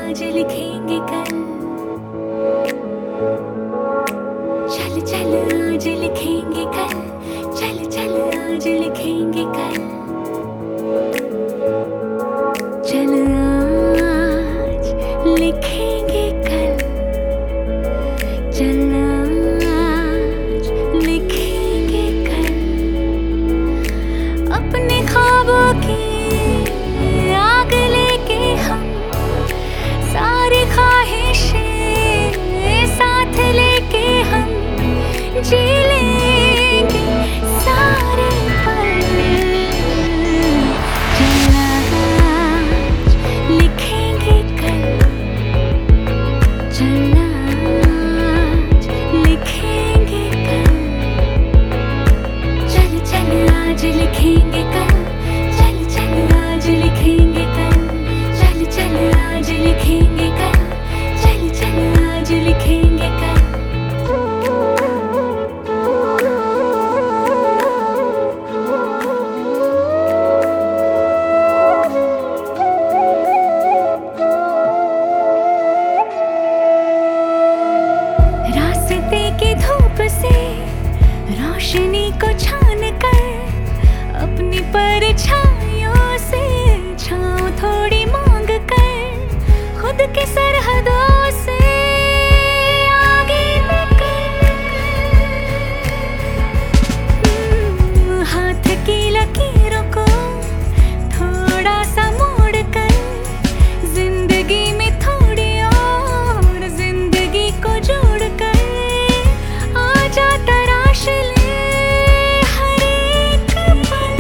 आज लिखेंगे कल। चल चल आज लिखेंगे कल, चल चल आज लिखेंगे कल। चल आज लिखेंगे कल, चल आज लिखेंगे कल। अपने ख्वाबों की आग लेके हम सारी ख्वाहिशें साथ लेके हम जी लेंगे सारे पल। चल आज लिखेंगे कल, चल आज लिखेंगे कल। चल चल आज लिखेंगे कल, चल चल आज लिखेंगे कल। चल चल आज लिखेंगे कल, चल चल आज लिखेंगे कल। रास्ते की धूप से रोशनी को छान कर, अपनी परछाइयों से छाँव थोड़ी मांग कर, खुद के सरहदों से आगे निकल। हाथ की लकीरों को थोड़ा सा मोड़ कर, जिंदगी में थोड़ी और जिंदगी को जोड़ कर आजा तराश ले हर एक पल।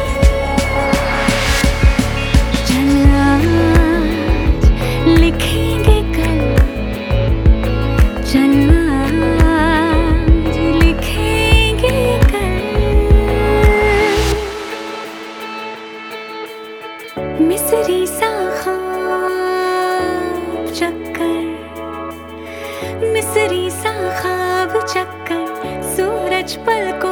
चल आज लिखेंगे कल, चल आज लिखेंगे कल। मिस्री सा ख्वाब चक्कर, मिस्री सा ख्वाब चक्कर, सूरज पलकों